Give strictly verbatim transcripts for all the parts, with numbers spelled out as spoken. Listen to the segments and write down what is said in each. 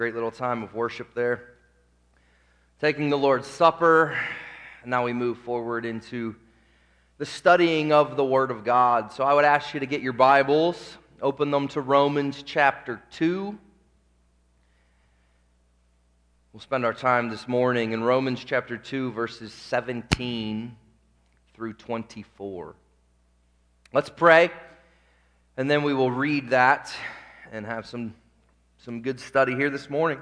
Great little time of worship there. Taking the Lord's Supper, and now we move forward into the studying of the Word of God. So I would ask you to get your Bibles, open them to Romans chapter two. We'll spend our time this morning in Romans chapter two, verses seventeen through twenty-four. Let's pray, and then we will read that and have some Some good study here this morning.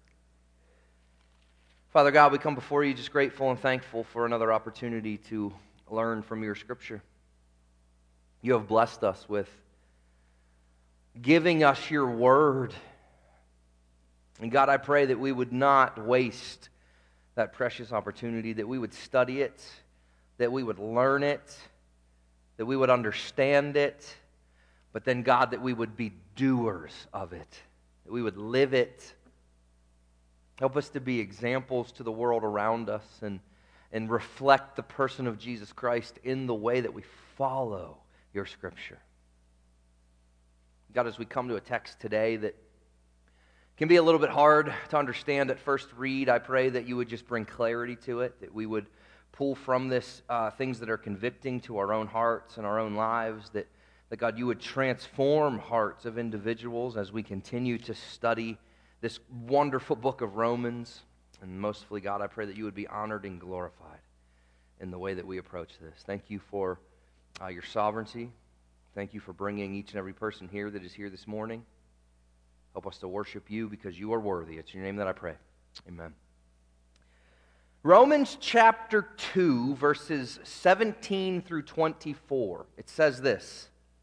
Father God, we come before you just grateful and thankful for another opportunity to learn from your Scripture. You have blessed us with giving us your word. And God, I pray that we would not waste that precious opportunity, that we would study it, that we would learn it, that we would understand it, but then, God, that we would be doers of it. That we would live it. Help us to be examples to the world around us and, and reflect the person of Jesus Christ in the way that we follow your Scripture. God, as we come to a text today that can be a little bit hard to understand at first read, I pray that you would just bring clarity to it, that we would pull from this uh, things that are convicting to our own hearts and our own lives, that That, God, you would transform hearts of individuals as we continue to study this wonderful book of Romans. And mostly, God, I pray that you would be honored and glorified in the way that we approach this. Thank you for uh, your sovereignty. Thank you for bringing each and every person here that is here this morning. Help us to worship you because you are worthy. It's in your name that I pray. Amen. Romans chapter two, verses seventeen through twenty-four. It says this.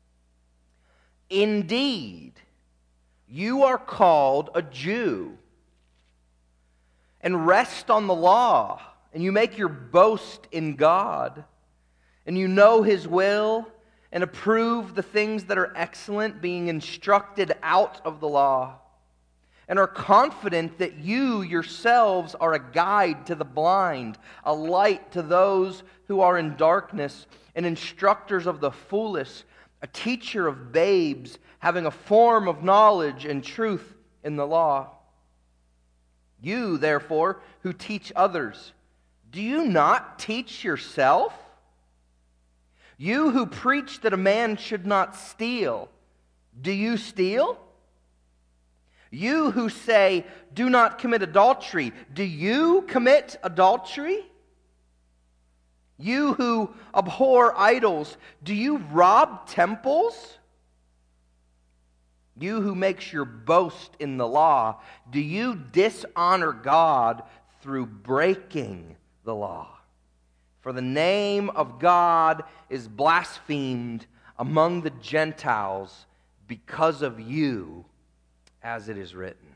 Indeed, you are called a Jew and rest on the law, and you make your boast in God, and you know His will and approve the things that are excellent, being instructed out of the law, and are confident that you yourselves are a guide to the blind, a light to those who are in darkness, and instructors of the foolish, a teacher of babes, having a form of knowledge and truth in the law. You, therefore, who teach others, do you not teach yourself? You who preach that a man should not steal, do you steal? You who say, do not commit adultery, do you commit adultery? You who abhor idols, do you rob temples? You who makes your boast in the law, do you dishonor God through breaking the law? For the name of God is blasphemed among the Gentiles because of you, as it is written.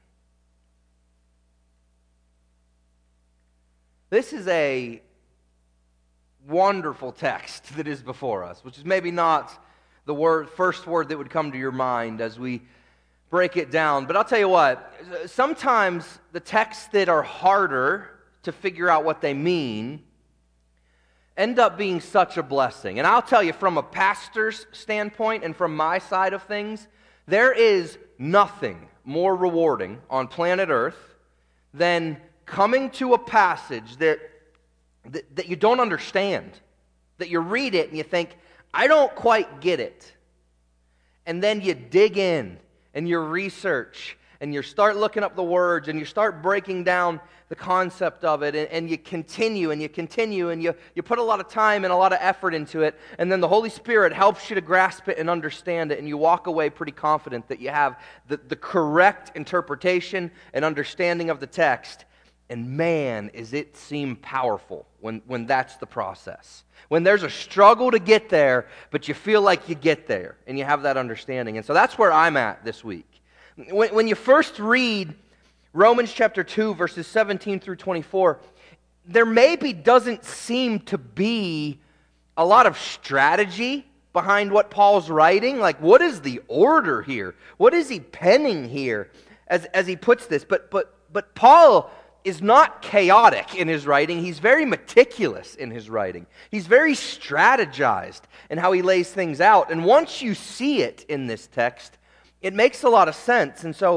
This is a wonderful text that is before us, which is maybe not the word, first word that would come to your mind as we break it down. But I'll tell you what, sometimes the texts that are harder to figure out what they mean end up being such a blessing. And I'll tell you, from a pastor's standpoint and from my side of things, there is nothing more rewarding on planet Earth than coming to a passage that That, that you don't understand, that you read it and you think, I don't quite get it. And then you dig in and you research and you start looking up the words and you start breaking down the concept of it, and, and you continue and you continue and you, you put a lot of time and a lot of effort into it, and then the Holy Spirit helps you to grasp it and understand it, and you walk away pretty confident that you have the, the correct interpretation and understanding of the text. And man, is it seem powerful when, when that's the process. When there's a struggle to get there, but you feel like you get there, and you have that understanding. And so that's where I'm at this week. When, when you first read Romans chapter two, verses seventeen through twenty-four, there maybe doesn't seem to be a lot of strategy behind what Paul's writing. Like, what is the order here? What is he penning here as, as he puts this? But but but Paul is not chaotic in his writing. He's very meticulous in his writing. He's very strategized in how he lays things out. And once you see it in this text, it makes a lot of sense. And so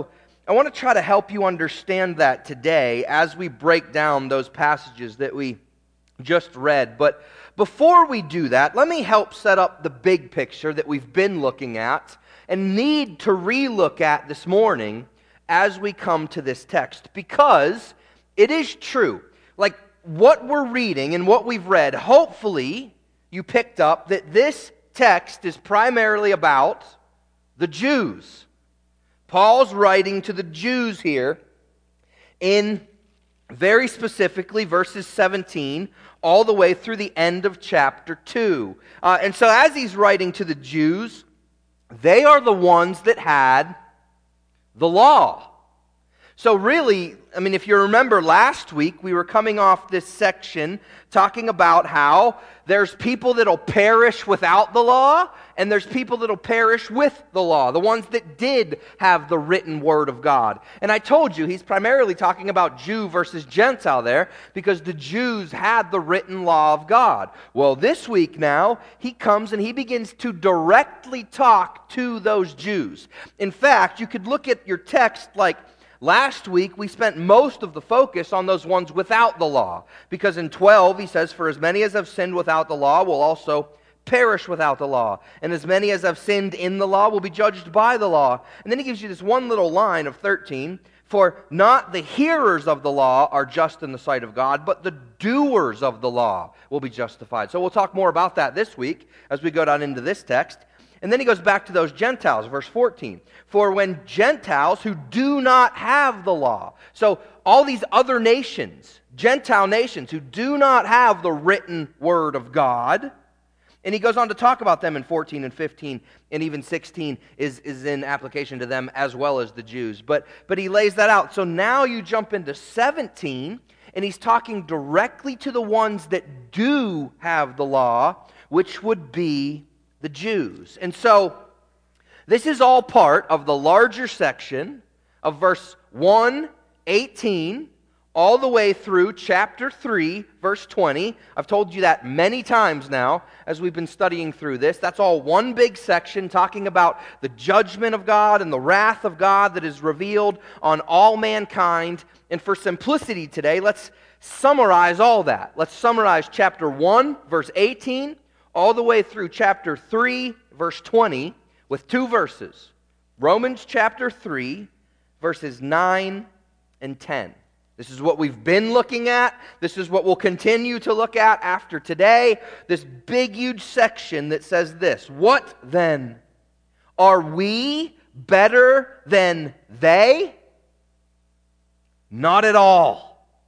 I want to try to help you understand that today as we break down those passages that we just read. But before we do that, let me help set up the big picture that we've been looking at and need to re-look at this morning as we come to this text. Because it is true, like what we're reading and what we've read, hopefully you picked up that this text is primarily about the Jews. Paul's writing to the Jews here in very specifically verses seventeen all the way through the end of chapter two. Uh, and so as he's writing to the Jews, they are the ones that had the law. So really, I mean, if you remember last week, we were coming off this section talking about how there's people that'll perish without the law, and there's people that'll perish with the law, the ones that did have the written word of God. And I told you, he's primarily talking about Jew versus Gentile there, because the Jews had the written law of God. Well, this week now, he comes and he begins to directly talk to those Jews. In fact, you could look at your text like, last week, we spent most of the focus on those ones without the law. Because in twelve, he says, "For as many as have sinned without the law will also perish without the law. And as many as have sinned in the law will be judged by the law." And then he gives you this one little line of thirteen. "For not the hearers of the law are just in the sight of God, but the doers of the law will be justified." So we'll talk more about that this week as we go down into this text. And then he goes back to those Gentiles, verse fourteen. "For when Gentiles who do not have the law," so all these other nations, Gentile nations who do not have the written word of God, and he goes on to talk about them in fourteen and fifteen, and even sixteen is, is in application to them as well as the Jews. But, but he lays that out. So now you jump into seventeen, and he's talking directly to the ones that do have the law, which would be the Jews. And so this is all part of the larger section of verse one, eighteen, all the way through chapter three, verse twenty. I've told you that many times now as we've been studying through this. That's all one big section talking about the judgment of God and the wrath of God that is revealed on all mankind. And for simplicity today, let's summarize all that. Let's summarize chapter one, verse eighteen, all the way through chapter three, verse twenty, with two verses. Romans chapter three, verses nine and ten. This is what we've been looking at. This is what we'll continue to look at after today. This big, huge section that says this: "What then? Are we better than they? Not at all.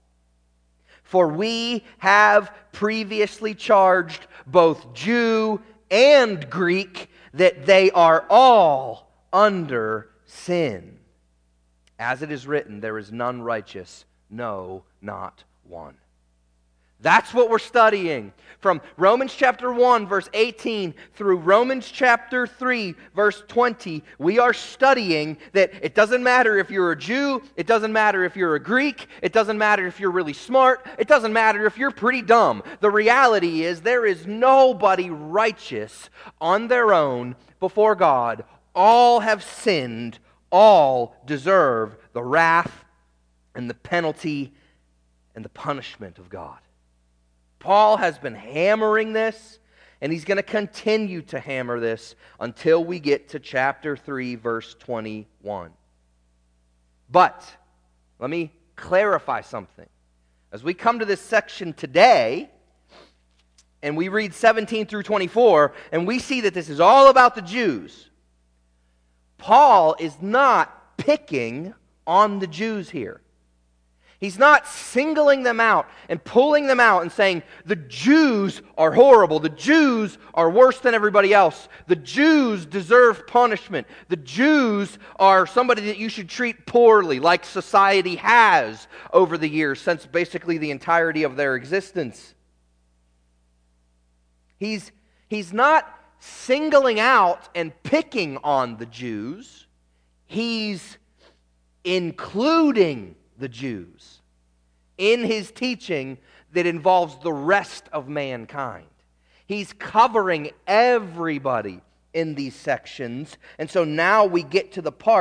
For we have previously charged both Jew and Greek that they are all under sin. As it is written, there is none righteous, no, not one." That's what we're studying. From Romans chapter one, verse eighteen, through Romans chapter three, verse twenty, we are studying that it doesn't matter if you're a Jew, it doesn't matter if you're a Greek, it doesn't matter if you're really smart, it doesn't matter if you're pretty dumb. The reality is there is nobody righteous on their own before God. All have sinned, all deserve the wrath and the penalty and the punishment of God. Paul has been hammering this, and he's going to continue to hammer this until we get to chapter three, verse twenty-one. But let me clarify something. As we come to this section today, and we read seventeen through twenty-four, and we see that this is all about the Jews, Paul is not picking on the Jews here. He's not singling them out and pulling them out and saying, the Jews are horrible, the Jews are worse than everybody else, the Jews deserve punishment, the Jews are somebody that you should treat poorly, like society has over the years, since basically the entirety of their existence. He's, he's not singling out and picking on the Jews. He's including the Jews in his teaching that involves the rest of mankind. He's covering everybody in these sections. And so now we get to the part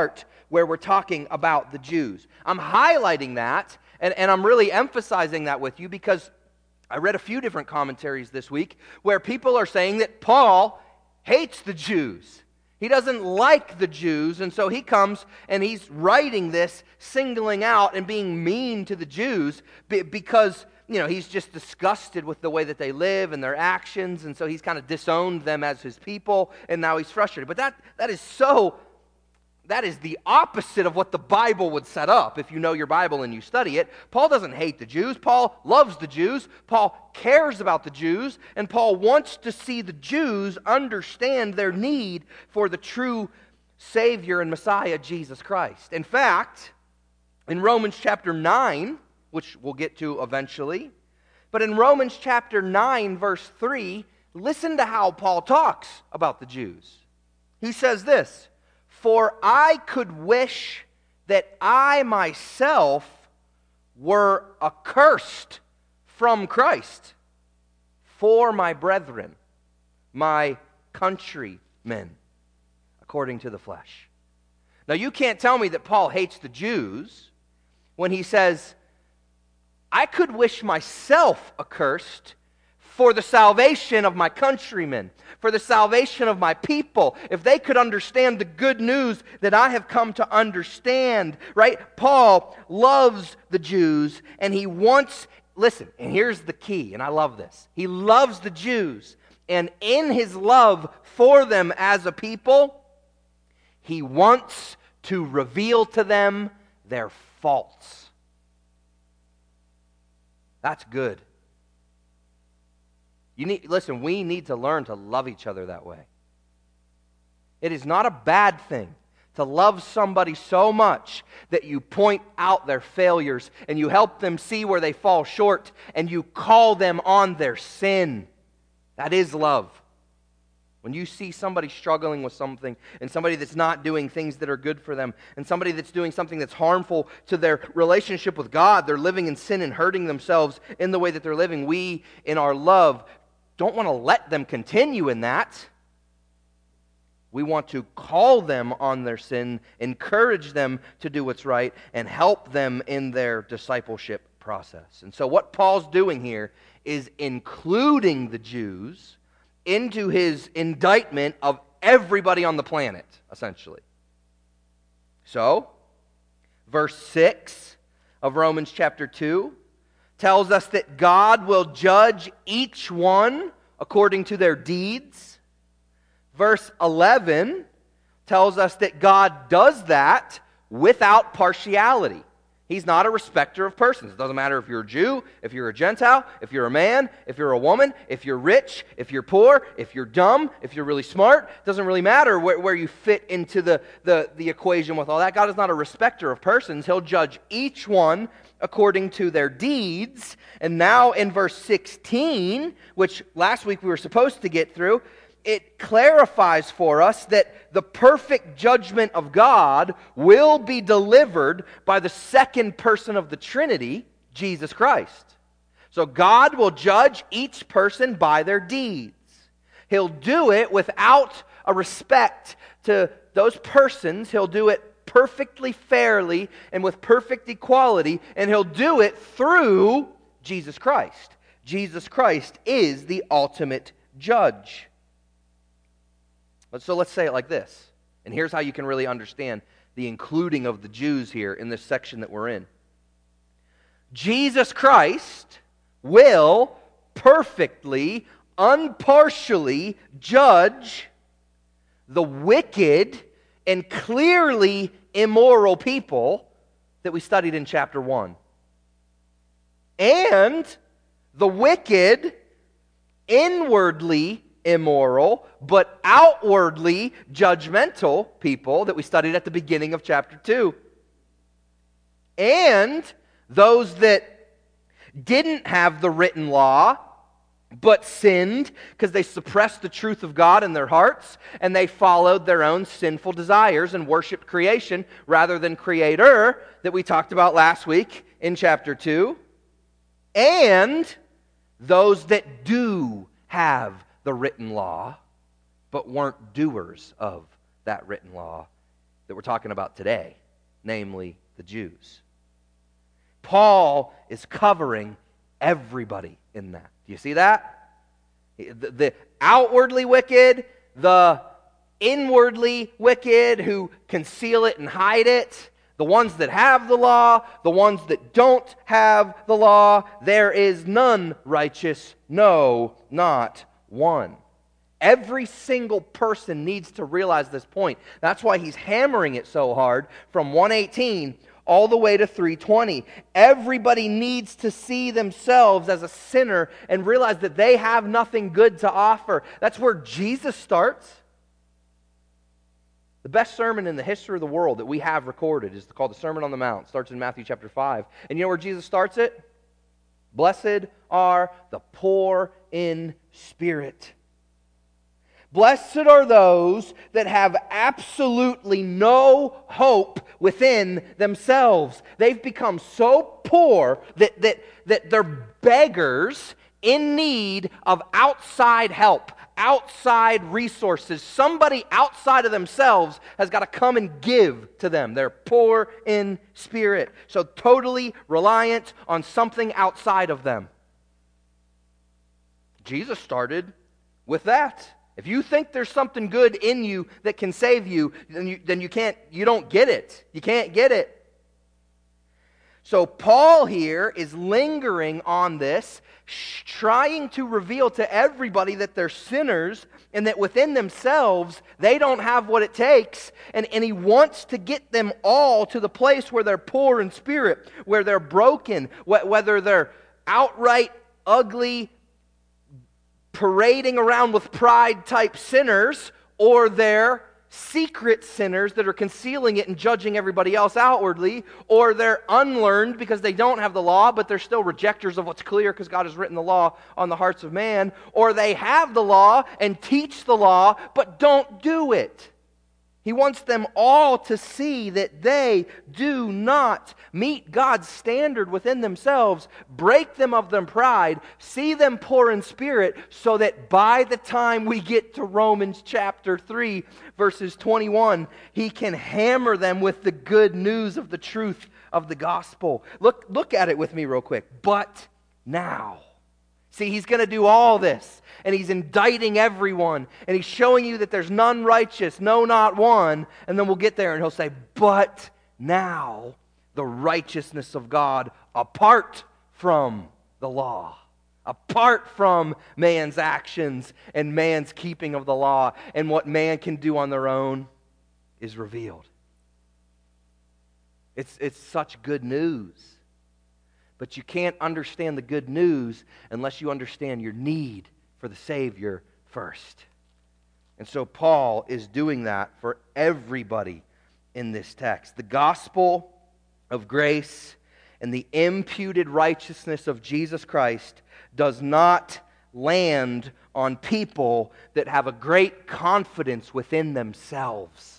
where we're talking about the Jews. I'm highlighting that, and, and I'm really emphasizing that with you because I read a few different commentaries this week where people are saying that Paul hates the Jews. He doesn't like the Jews, and so he comes and he's writing this, singling out and being mean to the Jews because, you know, he's just disgusted with the way that they live and their actions, and so he's kind of disowned them as his people, and now he's frustrated. But that that is so, that is the opposite of what the Bible would set up if you know your Bible and you study it. Paul doesn't hate the Jews. Paul loves the Jews. Paul cares about the Jews, and Paul wants to see the Jews understand their need for the true Savior and Messiah, Jesus Christ. In fact, in Romans chapter nine, which we'll get to eventually, but in Romans chapter nine, verse three, listen to how Paul talks about the Jews. He says this, "For I could wish that I myself were accursed from Christ for my brethren, my countrymen, according to the flesh." Now you can't tell me that Paul hates the Jews when he says, I could wish myself accursed for the salvation of my countrymen, for the salvation of my people, if they could understand the good news that I have come to understand, right? Paul loves the Jews, and he wants, listen, and here's the key, and I love this. He loves the Jews, and in his love for them as a people, he wants to reveal to them their faults. That's good. You need, listen, we need to learn to love each other that way. It is not a bad thing to love somebody so much that you point out their failures and you help them see where they fall short and you call them on their sin. That is love. When you see somebody struggling with something and somebody that's not doing things that are good for them and somebody that's doing something that's harmful to their relationship with God, they're living in sin and hurting themselves in the way that they're living, we, in our love, don't want to let them continue in that. We want to call them on their sin, encourage them to do what's right, and help them in their discipleship process. And so what Paul's doing here is including the Jews into his indictment of everybody on the planet, essentially. So, verse six of Romans chapter two tells us that God will judge each one according to their deeds. Verse eleven tells us that God does that without partiality. He's not a respecter of persons. It doesn't matter if you're a Jew, if you're a Gentile, if you're a man, if you're a woman, if you're rich, if you're poor, if you're dumb, if you're really smart. It doesn't really matter where, where you fit into the, the, the equation with all that. God is not a respecter of persons. He'll judge each one according to their deeds. And now in verse sixteen, which last week we were supposed to get through, it clarifies for us that the perfect judgment of God will be delivered by the second person of the Trinity, Jesus Christ. So God will judge each person by their deeds. He'll do it without a respect to those persons. He'll do it perfectly fairly and with perfect equality, and He'll do it through Jesus Christ. Jesus Christ is the ultimate judge. So let's say it like this. And here's how you can really understand the including of the Jews here in this section that we're in. Jesus Christ will perfectly, impartially judge the wicked and clearly immoral people that we studied in chapter one. And the wicked, inwardly immoral, but outwardly judgmental people that we studied at the beginning of chapter two. And those that didn't have the written law, but sinned because they suppressed the truth of God in their hearts, and they followed their own sinful desires and worshiped creation rather than Creator that we talked about last week in chapter two. And those that do have the written law, but weren't doers of that written law that we're talking about today, namely the Jews. Paul is covering everybody in that. Do you see that? The, the outwardly wicked, the inwardly wicked who conceal it and hide it, the ones that have the law, the ones that don't have the law, there is none righteous, no, not one. Every single person needs to realize this point. That's why he's hammering it so hard from one eighteen all the way to three twenty. Everybody needs to see themselves as a sinner and realize that they have nothing good to offer. That's where Jesus starts. The best sermon in the history of the world that we have recorded is called the Sermon on the Mount. It starts in Matthew chapter five. And you know where Jesus starts it? Blessed are the poor in spirit. Blessed are those that have absolutely no hope within themselves. They've become so poor that, that, that they're beggars in need of outside help, outside resources. Somebody outside of themselves has got to come and give to them. They're poor in spirit, so totally reliant on something outside of them. Jesus started with that. If you think there's something good in you that can save you, then you, then you can't, you don't get it. You can't get it. So Paul here is lingering on this, trying to reveal to everybody that they're sinners and that within themselves they don't have what it takes. And, and he wants to get them all to the place where they're poor in spirit, where they're broken, wh- whether they're outright ugly, parading around with pride type sinners, or they're secret sinners that are concealing it and judging everybody else outwardly, or they're unlearned because they don't have the law, but they're still rejectors of what's clear because God has written the law on the hearts of man, or they have the law and teach the law but don't do it. He wants them all to see that they do not meet God's standard within themselves, break them of their pride, see them poor in spirit, so that by the time we get to Romans chapter three, verses twenty-one, he can hammer them with the good news of the truth of the gospel. Look, look at it with me real quick. But now. See, he's going to do all this, and he's indicting everyone, and he's showing you that there's none righteous, no, not one, and then we'll get there, and he'll say, but now the righteousness of God apart from the law, apart from man's actions and man's keeping of the law, and what man can do on their own is revealed. It's, it's such good news. But you can't understand the good news unless you understand your need for the Savior first. And so Paul is doing that for everybody in this text. The gospel of grace and the imputed righteousness of Jesus Christ does not land on people that have a great confidence within themselves.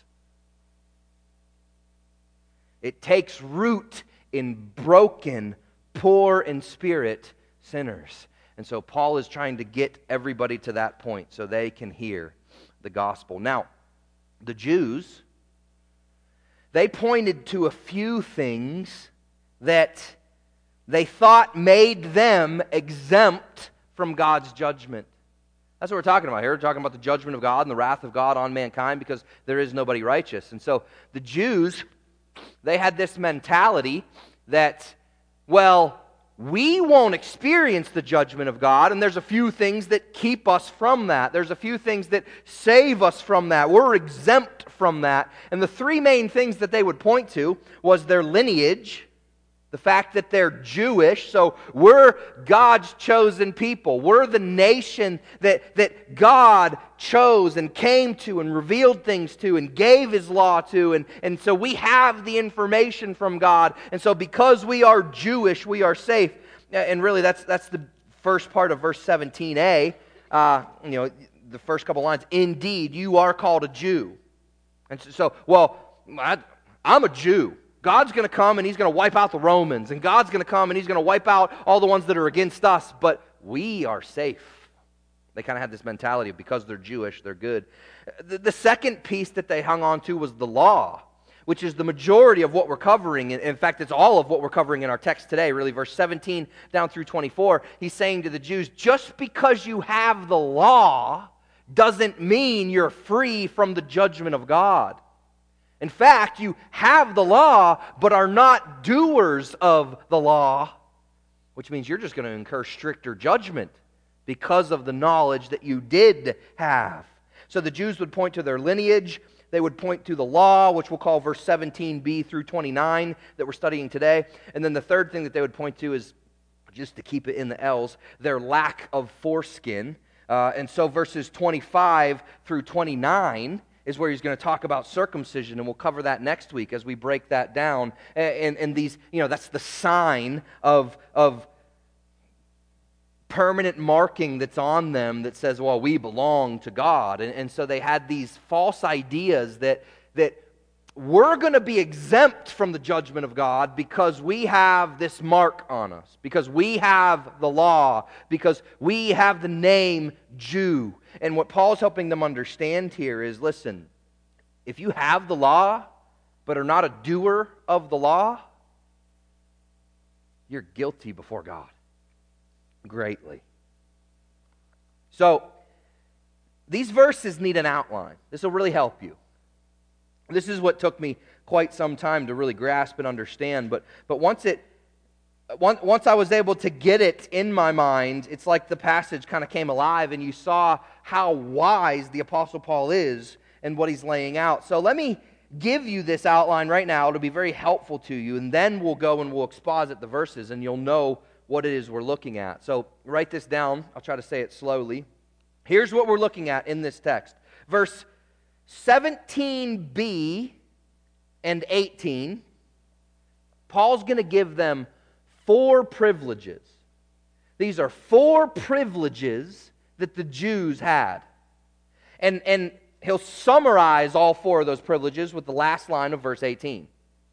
It takes root in broken, poor in spirit sinners. And so Paul is trying to get everybody to that point so they can hear the gospel. Now, the Jews, they pointed to a few things that they thought made them exempt from God's judgment. That's what we're talking about here. We're talking about the judgment of God and the wrath of God on mankind because there is nobody righteous. And so the Jews, they had this mentality that, well, we won't experience the judgment of God, and there's a few things that keep us from that. There's a few things that save us from that. We're exempt from that. And the three main things that they would point to was their lineage, the fact that they're Jewish, so we're God's chosen people. We're the nation that, that God chose and came to and revealed things to and gave His law to. And, and so we have the information from God. And so because we are Jewish, we are safe. And really that's that's the first part of verse seventeen a. Uh, you know, the first couple lines. Indeed, you are called a Jew. And so, so well, I, I'm a Jew. God's going to come and He's going to wipe out the Romans. And God's going to come and He's going to wipe out all the ones that are against us. But we are safe. They kind of had this mentality of because they're Jewish, they're good. The, the second piece that they hung on to was the law. which is the majority of what we're covering. In fact, it's all of what we're covering in our text today, really, verse seventeen down through twenty-four. He's saying to the Jews, just because you have the law doesn't mean you're free from the judgment of God. In fact, you have the law, but are not doers of the law, which means you're just going to incur stricter judgment because of the knowledge that you did have. So the Jews would point to their lineage. They would point to the law, which we'll call verse seventeen b through twenty-nine that we're studying today. And then the third thing that they would point to is, just to keep it in the L's, their lack of foreskin. Uh, and so verses twenty-five through twenty-nine is where he's going to talk about circumcision, and we'll cover that next week as we break that down. And, and, and these, you know, that's the sign of, of permanent marking that's on them that says, well, we belong to God. And, and so they had these false ideas that, that we're going to be exempt from the judgment of God because we have this mark on us, because we have the law, because we have the name Jew. And what Paul's helping them understand here is, listen, if you have the law but are not a doer of the law, you're guilty before God greatly. So, these verses need an outline. This will really help you. This is what took me quite some time to really grasp and understand, but but once it once, once I was able to get it in my mind, it's like the passage kind of came alive and you saw how wise the Apostle Paul is and what he's laying out. So let me give you this outline right now. It'll be very helpful to you, and then we'll go and we'll exposit the verses and you'll know what it is we're looking at. So write this down. I'll try to say it slowly. Here's what we're looking at in this text. Verse seventeen b and eighteen, Paul's going to give them four privileges. These are four privileges that the Jews had. And, and he'll summarize all four of those privileges with the last line of verse eighteen.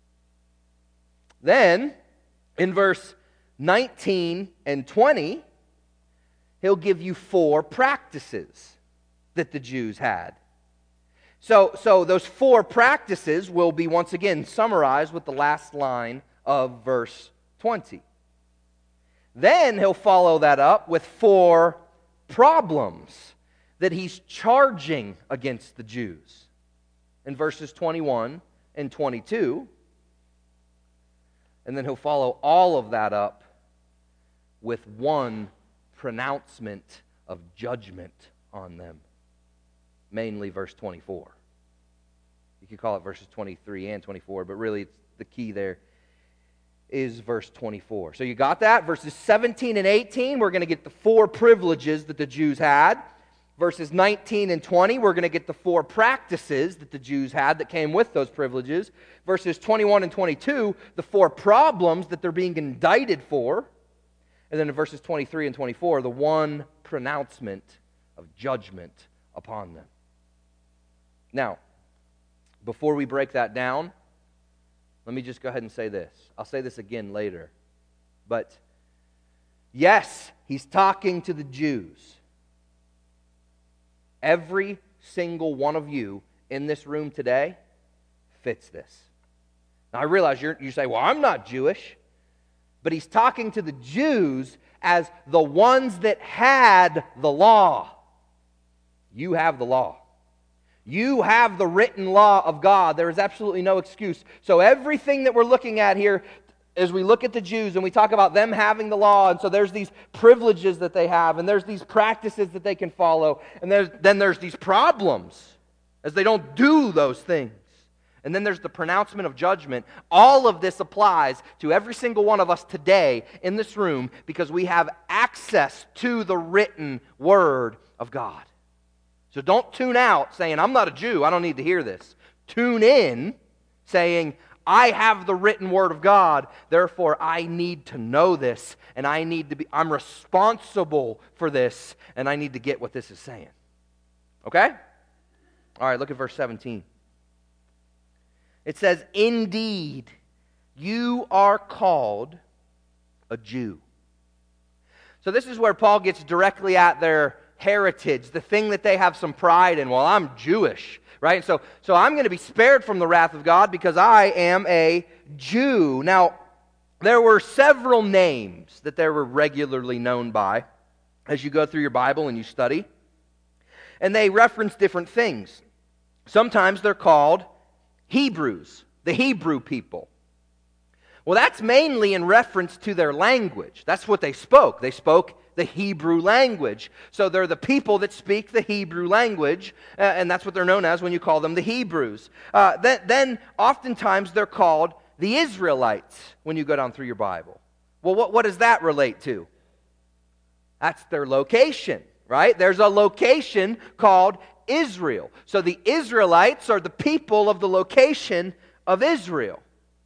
Then, in verse nineteen and twenty, he'll give you four practices that the Jews had. So, so those four practices will be once again summarized with the last line of verse twenty. Then he'll follow that up with four problems that he's charging against the Jews in verses twenty-one and twenty-two. And then he'll follow all of that up with one pronouncement of judgment on them. Mainly verse twenty-four. You could call it verses twenty-three and twenty-four, but really it's the key there is verse twenty-four. So you got that? Verses seventeen and eighteen, we're going to get the four privileges that the Jews had. Verses nineteen and twenty, we're going to get the four practices that the Jews had that came with those privileges. Verses twenty-one and twenty-two, the four problems that they're being indicted for. And then in verses twenty-three and twenty-four, the one pronouncement of judgment upon them. Now, before we break that down, let me just go ahead and say this. I'll say this again later. But yes, he's talking to the Jews. Every single one of you in this room today fits this. Now, I realize you're, you say, well, I'm not Jewish. But he's talking to the Jews as the ones that had the law. You have the law. You have the written law of God. There is absolutely no excuse. So everything that we're looking at here, as we look at the Jews and we talk about them having the law, and so there's these privileges that they have, and there's these practices that they can follow, and there's, then there's these problems as they don't do those things. And then there's the pronouncement of judgment. All of this applies to every single one of us today in this room because we have access to the written Word of God. So don't tune out saying, I'm not a Jew, I don't need to hear this. Tune in saying, I have the written Word of God, therefore I need to know this, and I need to be, I'm responsible for this, and I need to get what this is saying. Okay? All right, look at verse seventeen. It says, indeed, you are called a Jew. So this is where Paul gets directly at their heritage, the thing that they have some pride in. Well, I'm Jewish, right? And so, so I'm going to be spared from the wrath of God because I am a Jew. Now, there were several names that they were regularly known by as you go through your Bible and you study. And they reference different things. Sometimes they're called Hebrews, the Hebrew people. Well, that's mainly in reference to their language. That's what they spoke. They spoke the Hebrew language. So they're the people that speak the Hebrew language, uh, and that's what they're known as when you call them the Hebrews. Uh, then, then, oftentimes, they're called the Israelites when you go down through your Bible. Well, what, what does that relate to? That's their location, right? There's a location called Israel. So the Israelites are the people of the location of Israel.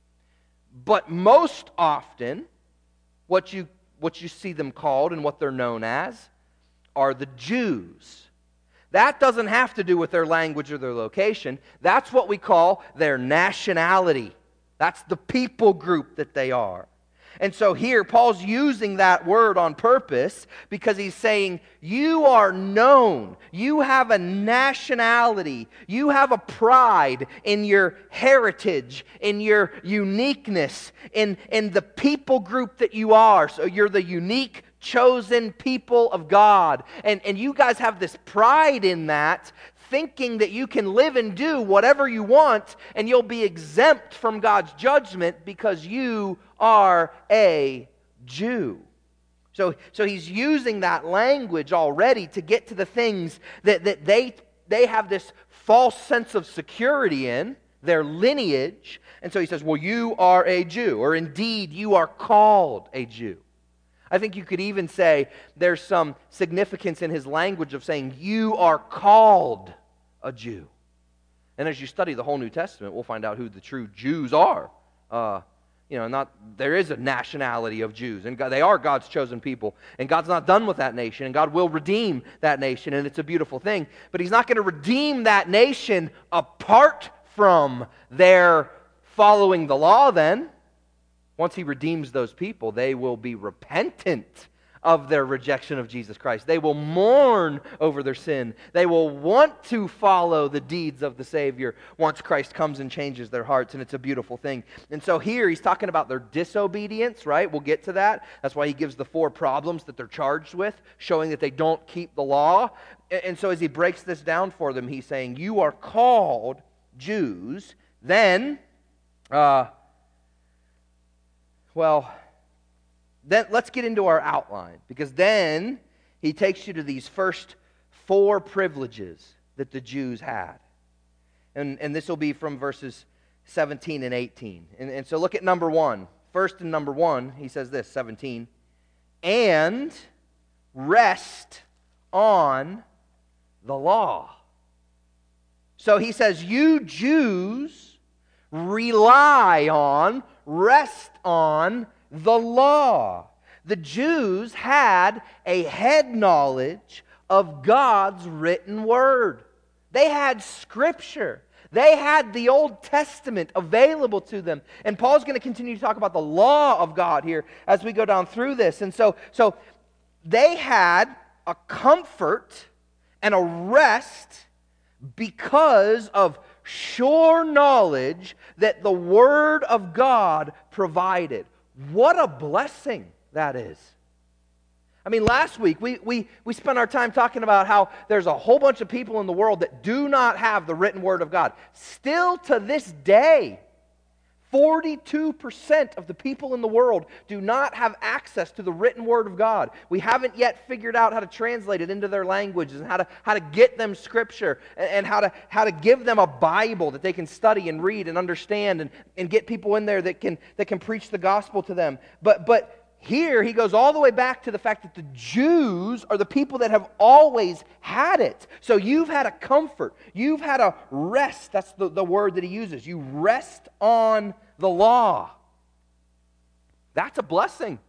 But most often, what you what you see them called and what they're known as are the Jews. That doesn't have to do with their language or their location. That's what we call their nationality. That's the people group that they are. And so here, Paul's using that word on purpose because he's saying, you are known. You have a nationality. You have a pride in your heritage, in your uniqueness, in, in the people group that you are. So you're the unique, chosen people of God. And, and you guys have this pride in that, thinking that you can live and do whatever you want and you'll be exempt from God's judgment because you are a Jew. So, so he's using that language already to get to the things that, that they, they have this false sense of security in, their lineage. And so he says, well, you are a Jew, or indeed you are called a Jew. I think you could even say there's some significance in his language of saying you are called a Jew. And as you study the whole New Testament, we'll find out who the true Jews are. Uh, you know, not there is a nationality of Jews, and God, they are God's chosen people. And God's not done with that nation, and God will redeem that nation, and it's a beautiful thing. But He's not going to redeem that nation apart from their following the law. Then, once He redeems those people, they will be repentant of their rejection of Jesus Christ. They will mourn over their sin. They will want to follow the deeds of the Savior once Christ comes and changes their hearts, and it's a beautiful thing. And so here he's talking about their disobedience, right? We'll get to that. That's why he gives the four problems that they're charged with, showing that they don't keep the law. And so as he breaks this down for them, he's saying, you are called Jews. Then, uh, well... Then let's get into our outline, because then he takes you to these first four privileges that the Jews had. And, and this will be from verses seventeen and eighteen. And, and so look at number one. First in number one, he says this, seventeen, and rest on the law. So he says, you Jews rely on, rest on the law. The Jews had a head knowledge of God's written word. They had Scripture. They had the Old Testament available to them. And Paul's going to continue to talk about the law of God here as we go down through this. And so, so they had a comfort and a rest because of sure knowledge that the Word of God provided. What a blessing that is. I mean, last week we, we, we spent our time talking about how there's a whole bunch of people in the world that do not have the written Word of God. Still to this day, forty-two percent of the people in the world do not have access to the written Word of God. We haven't yet figured out how to translate it into their languages and how to, how to get them Scripture and, and how to, how to give them a Bible that they can study and read and understand and, and get people in there that can, that can preach the gospel to them. But, but here he goes all the way back to the fact that the Jews are the people that have always had it. So you've had a comfort. You've had a rest. That's the, the word that he uses. You rest on the law. That's a blessing.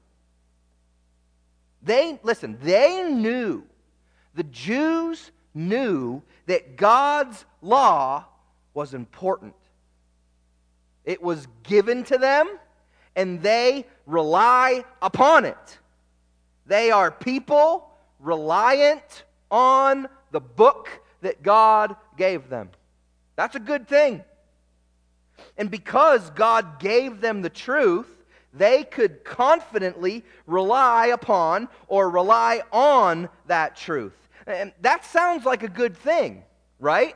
They, listen, they knew, the Jews knew that God's law was important. It was given to them, and they rely upon it. They are people reliant on the book that God gave them. That's a good thing. And because God gave them the truth, they could confidently rely upon or rely on that truth. And that sounds like a good thing, right?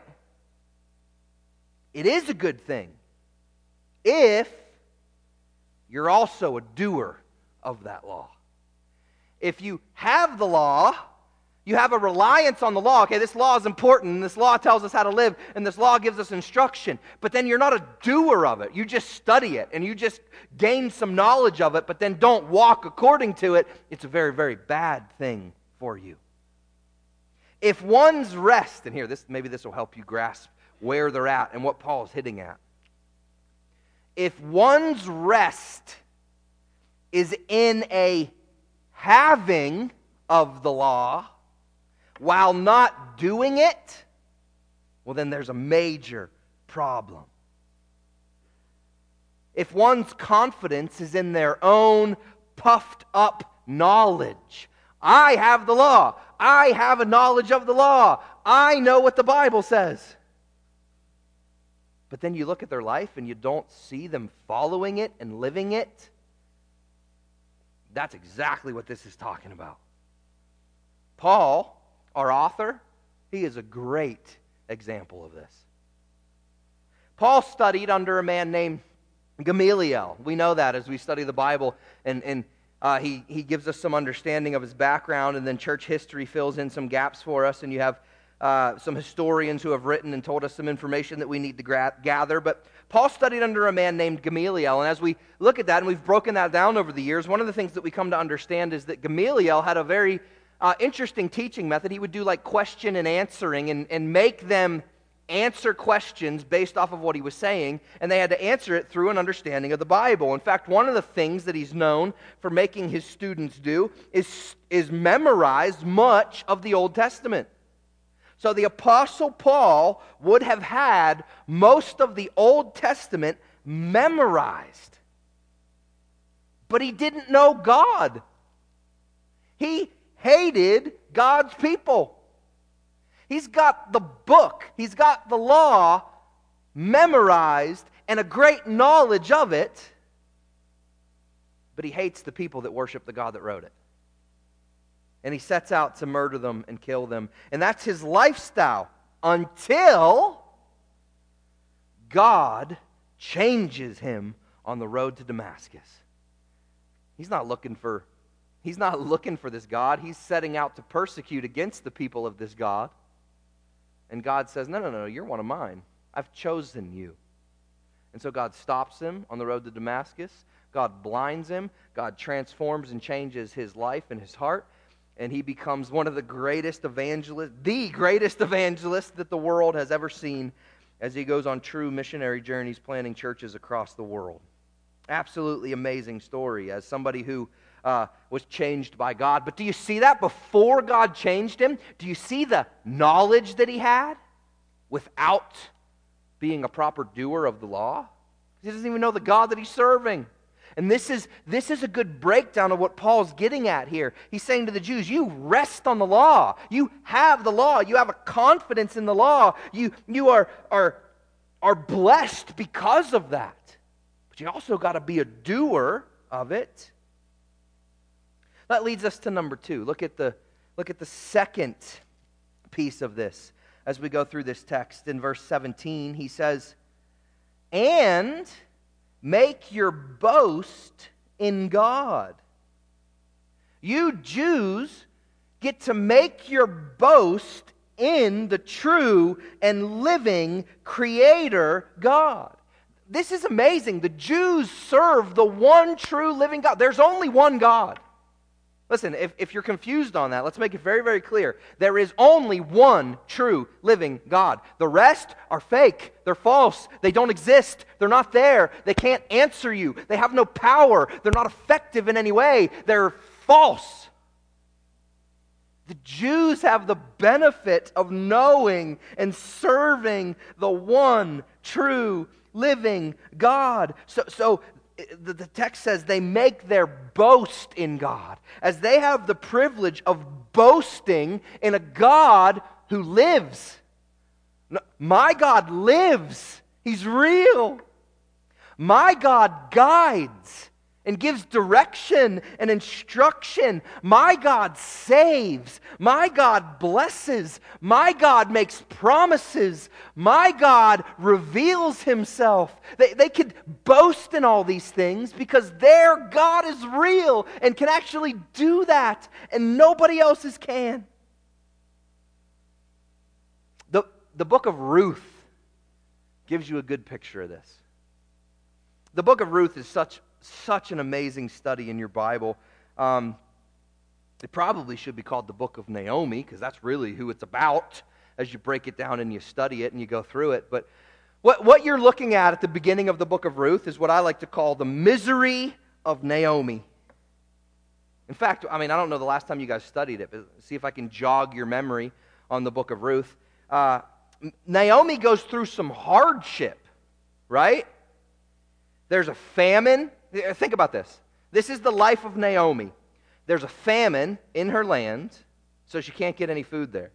It is a good thing if you're also a doer of that law. If you have the law, you have a reliance on the law. Okay, this law is important, and this law tells us how to live, and this law gives us instruction. But then you're not a doer of it. You just study it, and you just gain some knowledge of it, but then don't walk according to it. It's a very, very bad thing for you. If one's rest, and here, this maybe this will help you grasp where they're at and what Paul's hitting at. If one's rest is in a having of the law while not doing it, well, then there's a major problem. If one's confidence is in their own puffed up knowledge, I have the law, I have a knowledge of the law, I know what the Bible says. But then you look at their life and you don't see them following it and living it. That's exactly what this is talking about. Paul, our author, he is a great example of this. Paul studied under a man named Gamaliel. We know that as we study the Bible, and, and uh, he, he gives us some understanding of his background, and then church history fills in some gaps for us, and you have uh, some historians who have written and told us some information that we need to gra- gather. But Paul studied under a man named Gamaliel, and as we look at that, and we've broken that down over the years, one of the things that we come to understand is that Gamaliel had a very uh, interesting teaching method. He would do like question and answering and, and make them answer questions based off of what he was saying, and they had to answer it through an understanding of the Bible. In fact, one of the things that he's known for making his students do is, is memorize much of the Old Testament. So the Apostle Paul would have had most of the Old Testament memorized. But he didn't know God. He hated God's people. He's got the book, he's got the law memorized and a great knowledge of it, but he hates the people that worship the God that wrote it. And he sets out to murder them and kill them. And that's his lifestyle until God changes him on the road to Damascus. He's not looking for, he's not looking for this God. He's setting out to persecute against the people of this God. And God says, no, no, no, you're one of mine. I've chosen you. And so God stops him on the road to Damascus. God blinds him. God transforms and changes his life and his heart. And he becomes one of the greatest evangelists, the greatest evangelist that the world has ever seen as he goes on true missionary journeys planting churches across the world. Absolutely amazing story as somebody who uh, was changed by God. But do you see that before God changed him? Do you see the knowledge that he had without being a proper doer of the law? He doesn't even know the God that he's serving. And this is, this is a good breakdown of what Paul's getting at here. He's saying to the Jews, you rest on the law. You have the law. You have a confidence in the law. You, you are, are, are blessed because of that. But you also got to be a doer of it. That leads us to number two. Look at the, look at the second piece of this as we go through this text. In verse seventeen, he says, and make your boast in God. You Jews get to make your boast in the true and living Creator God. This is amazing. The Jews serve the one true living God. There's only one God. Listen, if, if you're confused on that, let's make it very, very clear. There is only one true living God. The rest are fake. They're false. They don't exist. They're not there. They can't answer you. They have no power. They're not effective in any way. They're false. The Jews have the benefit of knowing and serving the one true living God. So, so the, the text says they make their boast in God, as they have the privilege of boasting in a God who lives. My God lives. He's real. My God guides and gives direction and instruction. My God saves. My God blesses. My God makes promises. My God reveals himself. They, they could boast in all these things because their God is real and can actually do that, and nobody else's can. The, the book of Ruth gives you a good picture of this. The book of Ruth is such Such an amazing study in your Bible. Um, it probably should be called the book of Naomi, because that's really who it's about as you break it down and you study it and you go through it. But what, what you're looking at at the beginning of the book of Ruth is what I like to call the misery of Naomi. In fact, I mean, I don't know the last time you guys studied it, but see if I can jog your memory on the book of Ruth. Uh, Naomi goes through some hardship, right? There's a famine. Think about this. This is the life of Naomi. There's a famine in her land, so she can't get any food there.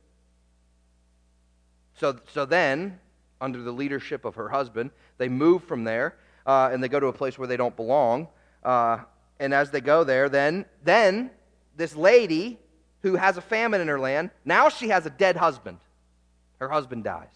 So, so then, under the leadership of her husband, they move from there, uh, and they go to a place where they don't belong. Uh, and as they go there, then, then this lady who has a famine in her land, now she has a dead husband. Her husband dies.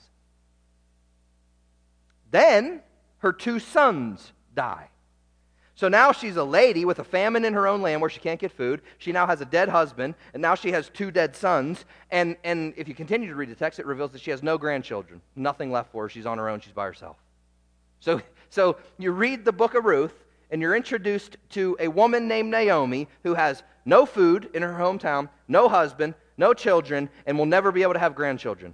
Then her two sons die. So now she's a lady with a famine in her own land where she can't get food. She now has a dead husband, and now she has two dead sons. And, and if you continue to read the text, it reveals that she has no grandchildren. Nothing left for her. She's on her own. She's by herself. So, so you read the book of Ruth, and you're introduced to a woman named Naomi who has no food in her hometown, no husband, no children, and will never be able to have grandchildren.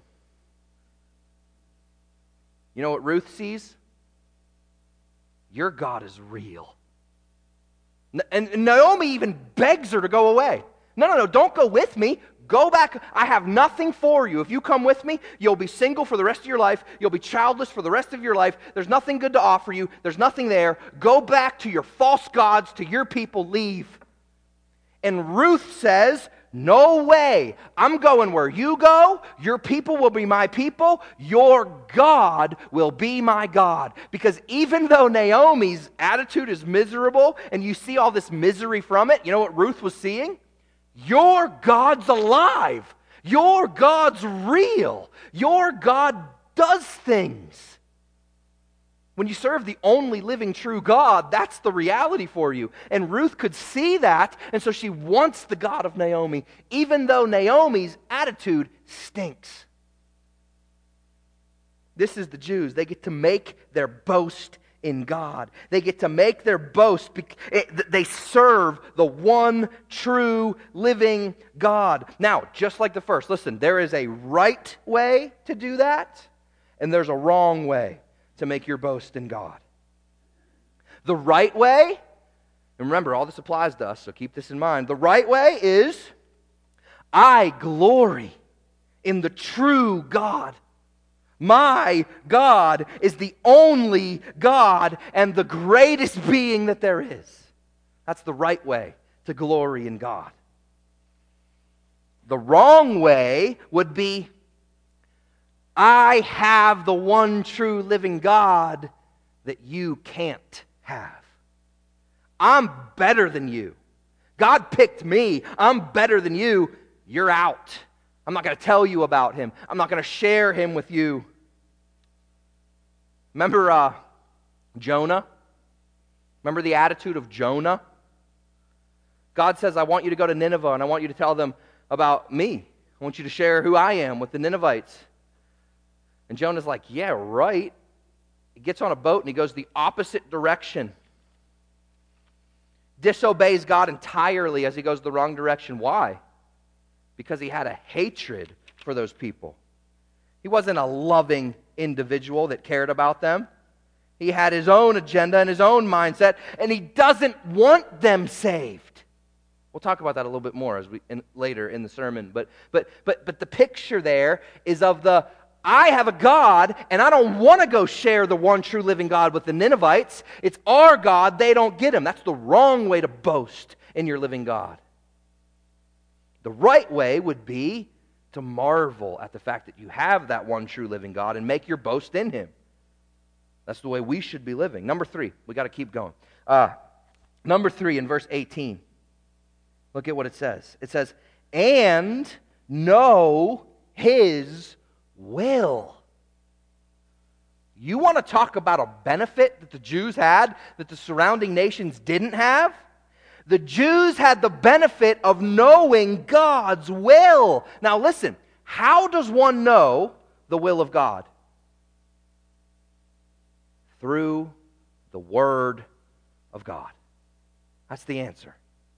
You know what Ruth sees? Your God is real. And Naomi even begs her to go away. No, no, no, don't go with me. Go back. I have nothing for you. If you come with me, you'll be single for the rest of your life. You'll be childless for the rest of your life. There's nothing good to offer you. There's nothing there. Go back to your false gods, to your people. Leave. And Ruth says, no way. I'm going where you go. Your people will be my people. Your God will be my God. Because even though Naomi's attitude is miserable, and you see all this misery from it, you know what Ruth was seeing? Your God's alive. Your God's real. Your God does things. When you serve the only living true God, that's the reality for you. And Ruth could see that, and so she wants the God of Naomi, even though Naomi's attitude stinks. This is the Jews. They get to make their boast in God. They get to make their boast. They serve the one true living God. Now, just like the first, listen, there is a right way to do that, and there's a wrong way to make your boast in God. The right way, and remember, all this applies to us, so keep this in mind. The right way is, I glory in the true God. My God is the only God and the greatest being that there is. That's the right way to glory in God. The wrong way would be, I have the one true living God that you can't have. I'm better than you. God picked me. I'm better than you. You're out. I'm not going to tell you about him. I'm not going to share him with you. Remember uh, Jonah? Remember the attitude of Jonah? God says, I want you to go to Nineveh and I want you to tell them about me. I want you to share who I am with the Ninevites. And Jonah's like, yeah, right. He gets on a boat and he goes the opposite direction. Disobeys God entirely as he goes the wrong direction. Why? Because he had a hatred for those people. He wasn't a loving individual that cared about them. He had his own agenda and his own mindset, and he doesn't want them saved. We'll talk about that a little bit more as we in, later in the sermon. But but but but the picture there is of the I have a God, and I don't want to go share the one true living God with the Ninevites. It's our God. They don't get him. That's the wrong way to boast in your living God. The right way would be to marvel at the fact that you have that one true living God and make your boast in him. That's the way we should be living. Number three, we got to keep going. Uh, number three in verse eighteen. Look at what it says. It says, and know his will. You want to talk about a benefit that the Jews had that the surrounding nations didn't have? The Jews had the benefit of knowing God's will. Now listen, how does one know the will of God? Through the Word of God. That's the answer.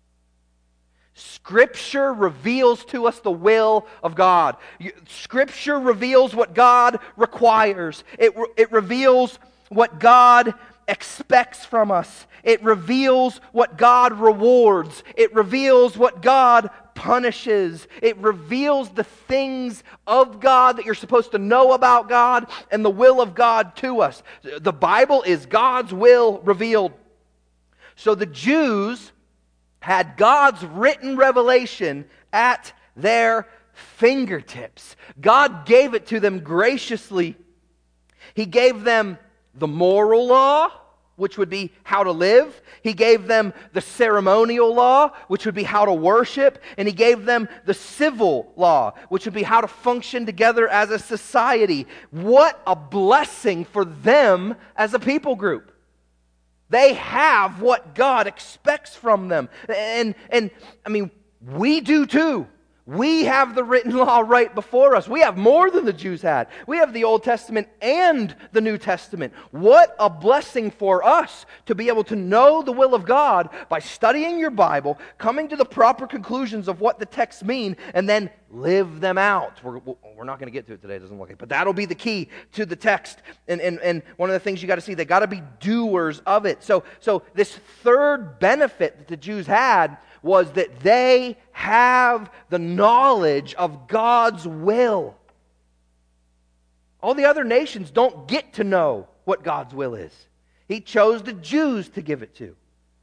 Scripture reveals to us the will of God. Scripture reveals what God requires. It, it reveals what God expects from us. It reveals what God rewards. It reveals what God punishes. It reveals the things of God that you're supposed to know about God and the will of God to us. The Bible is God's will revealed. So the Jews had God's written revelation at their fingertips. God gave it to them graciously. He gave them the moral law, which would be how to live. He gave them the ceremonial law, which would be how to worship. And He gave them the civil law, which would be how to function together as a society. What a blessing for them as a people group. They have what God expects from them. And, and I mean, we do too. We have the written law right before us. We have more than the Jews had. We have the Old Testament and the New Testament. What a blessing for us to be able to know the will of God by studying your Bible, coming to the proper conclusions of what the texts mean, and then live them out. We're, we're not going to get to it today, it doesn't look like it, but that'll be the key to the text. And, and, and one of the things you got to see, they got to be doers of it. So, so this third benefit that the Jews had was that they have the knowledge of God's will. All the other nations don't get to know what God's will is. He chose the Jews to give it to.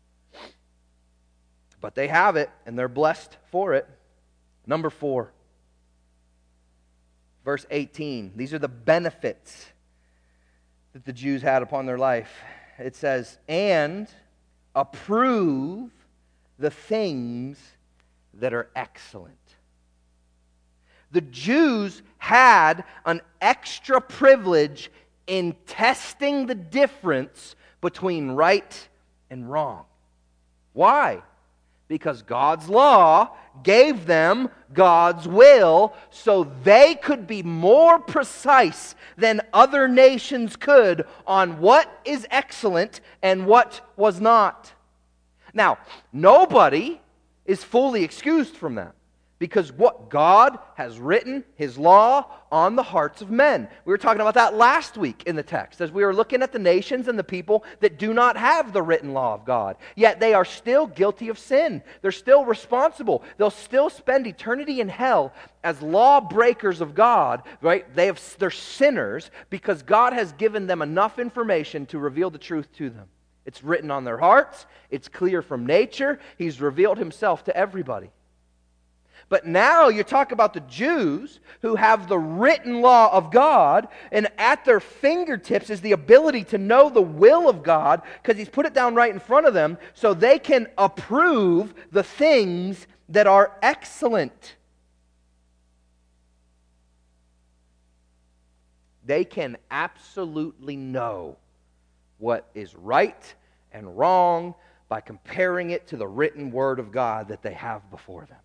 But they have it, and they're blessed for it. Number four, verse eighteen. These are the benefits that the Jews had upon their life. It says, and approve the things that are excellent. The Jews had an extra privilege in testing the difference between right and wrong. Why? Because God's law gave them God's will so they could be more precise than other nations could on what is excellent and what was not. Now, nobody is fully excused from that because what God has written, His law, on the hearts of men. We were talking about that last week in the text as we were looking at the nations and the people that do not have the written law of God. Yet they are still guilty of sin. They're still responsible. They'll still spend eternity in hell as lawbreakers of God, right? They have, they're sinners because God has given them enough information to reveal the truth to them. It's written on their hearts. It's clear from nature. He's revealed Himself to everybody. But now you talk about the Jews who have the written law of God, and at their fingertips is the ability to know the will of God because He's put it down right in front of them so they can approve the things that are excellent. They can absolutely know what is right and wrong by comparing it to the written Word of God that they have before them.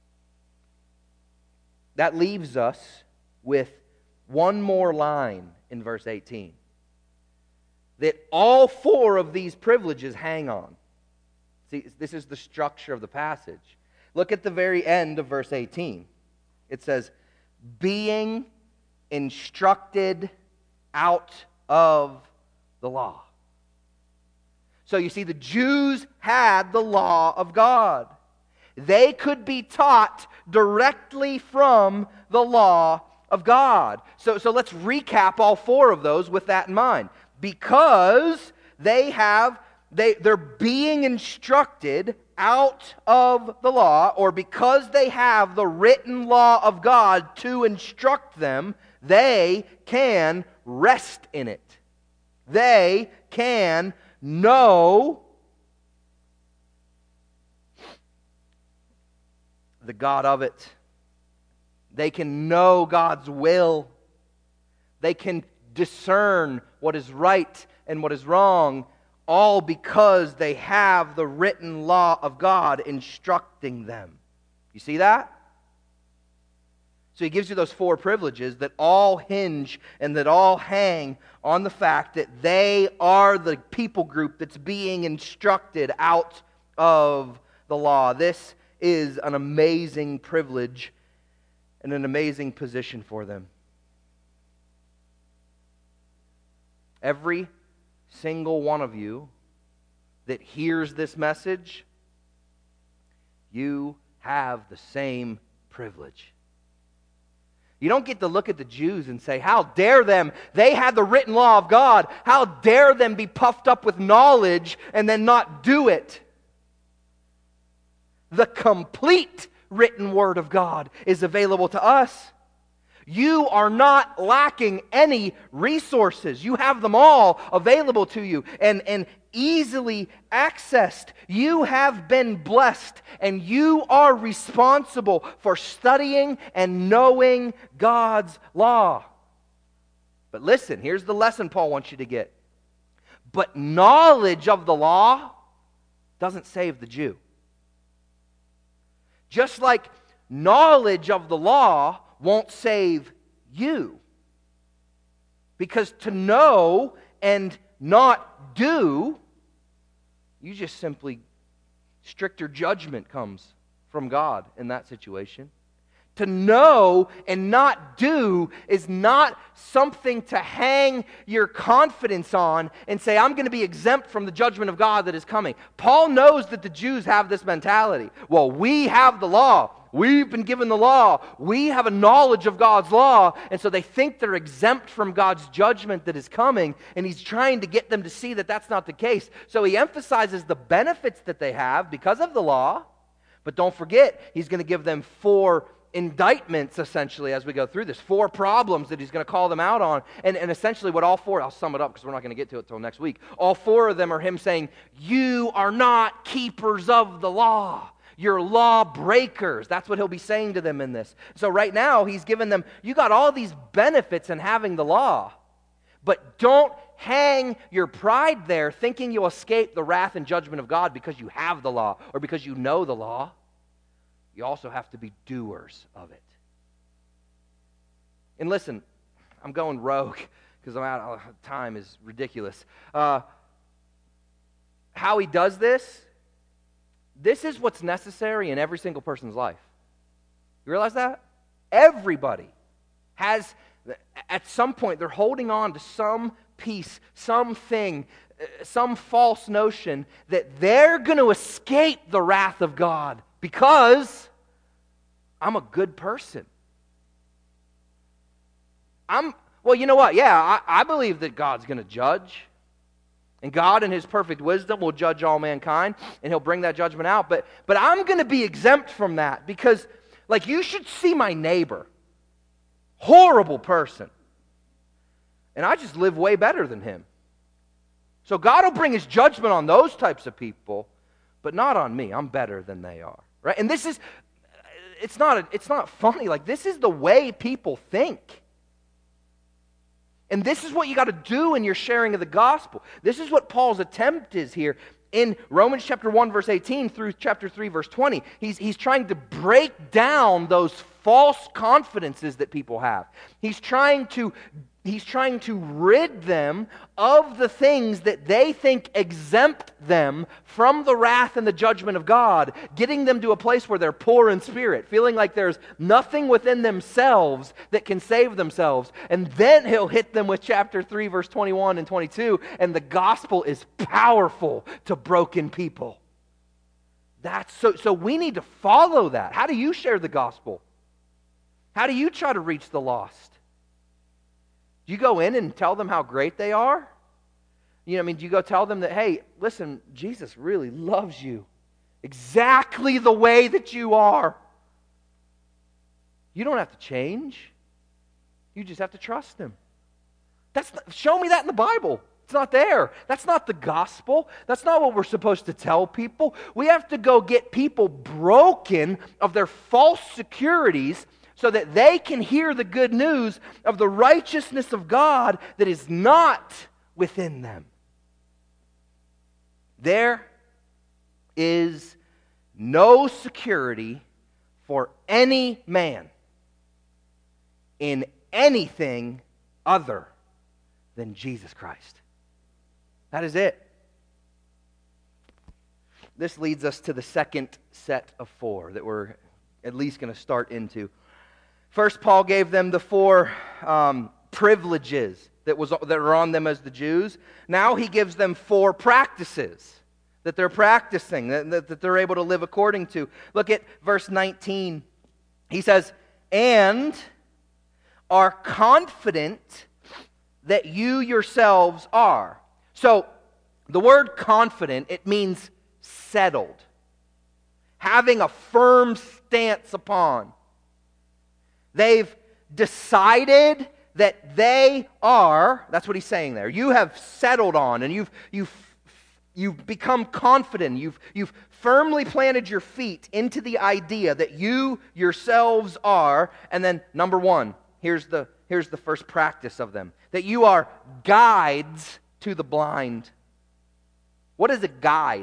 That leaves us with one more line in verse eighteen. That all four of these privileges hang on. See, this is the structure of the passage. Look at the very end of verse eighteen. It says, being instructed out of the law. So you see, the Jews had the law of God. They could be taught directly from the law of God. So, so let's recap all four of those with that in mind. Because they have, they, they're being instructed out of the law, or because they have the written law of God to instruct them, they can rest in it. They can know the God of it. They can know God's will. They can discern what is right and what is wrong, all because they have the written law of God instructing them. You see that? So he gives you those four privileges that all hinge and that all hang on the fact that they are the people group that's being instructed out of the law. This is an amazing privilege and an amazing position for them. Every single one of you that hears this message, you have the same privilege. You don't get to look at the Jews and say, how dare them, they had the written law of God, how dare them be puffed up with knowledge and then not do it. The complete written word of God is available to us. You are not lacking any resources. You have them all available to you and, and easily accessed. You have been blessed, and you are responsible for studying and knowing God's law. But listen, here's the lesson Paul wants you to get. But knowledge of the law doesn't save the Jew. Just like knowledge of the law won't save you. Because to know and not do, you just simply, stricter judgment comes from God in that situation. To know and not do is not something to hang your confidence on and say, I'm going to be exempt from the judgment of God that is coming. Paul knows that the Jews have this mentality. Well, we have the law. We've been given the law. We have a knowledge of God's law. And so they think they're exempt from God's judgment that is coming. And he's trying to get them to see that that's not the case. So he emphasizes the benefits that they have because of the law. But don't forget, he's going to give them four indictments, essentially, as we go through this. Four problems that he's going to call them out on. And, and essentially what all four, I'll sum it up because we're not going to get to it until next week. All four of them are him saying, you are not keepers of the law. You're law breakers. That's what he'll be saying to them in this. So right now, he's given them, you got all these benefits in having the law, but don't hang your pride there thinking you'll escape the wrath and judgment of God because you have the law or because you know the law. You also have to be doers of it. And listen, I'm going rogue because I'm out of time is ridiculous. Uh, how he does this, this is what's necessary in every single person's life. You realize that? Everybody has, at some point, they're holding on to some piece, something, some false notion that they're going to escape the wrath of God because I'm a good person. I'm, well, you know what? Yeah, I, I believe that God's going to judge. And God in His perfect wisdom will judge all mankind, and He'll bring that judgment out. But, but I'm going to be exempt from that because, like, you should see my neighbor. Horrible person. And I just live way better than him. So God will bring His judgment on those types of people, but not on me. I'm better than they are. Right? And this is, it's not, a, it's not funny. Like, this is the way people think. And this is what you got to do in your sharing of the gospel. This is what Paul's attempt is here in Romans chapter one, verse eighteen through chapter three, verse twenty. He's, he's trying to break down those false confidences that people have. He's trying to He's trying to rid them of the things that they think exempt them from the wrath and the judgment of God, getting them to a place where they're poor in spirit, feeling like there's nothing within themselves that can save themselves. And then he'll hit them with chapter three, verse twenty-one and twenty-two, and the gospel is powerful to broken people. That's so, so we need to follow that. How do you share the gospel? How do you try to reach the lost? Do you go in and tell them how great they are? You know, I mean, do you go tell them that, hey, listen, Jesus really loves you exactly the way that you are. You don't have to change. You just have to trust Him. That's not, show me that in the Bible. It's not there. That's not the gospel. That's not what we're supposed to tell people. We have to go get people broken of their false securities so that they can hear the good news of the righteousness of God that is not within them. There is no security for any man in anything other than Jesus Christ. That is it. This leads us to the second set of four that we're at least going to start into. First, Paul gave them the four um, privileges that was that are on them as the Jews. Now he gives them four practices that they're practicing, that, that, that they're able to live according to. Look at verse nineteen. He says, "And are confident that you yourselves are." So, the word confident, it means settled. Having a firm stance upon. They've decided that they are, that's what he's saying there. You have settled on and you've you've you've become confident. You've you've firmly planted your feet into the idea that you yourselves are, and then number one, here's the here's the first practice of them. That you are guides to the blind. What is a guide?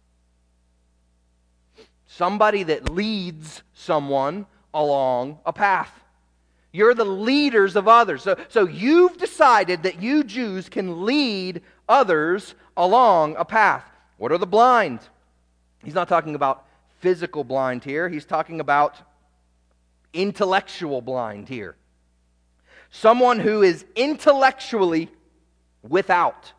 Somebody that leads someone along a path. You're the leaders of others. So, so you've decided that you Jews can lead others along a path. What are the blind? He's not talking about physical blind here. He's talking about intellectual blind here. Someone who is intellectually without.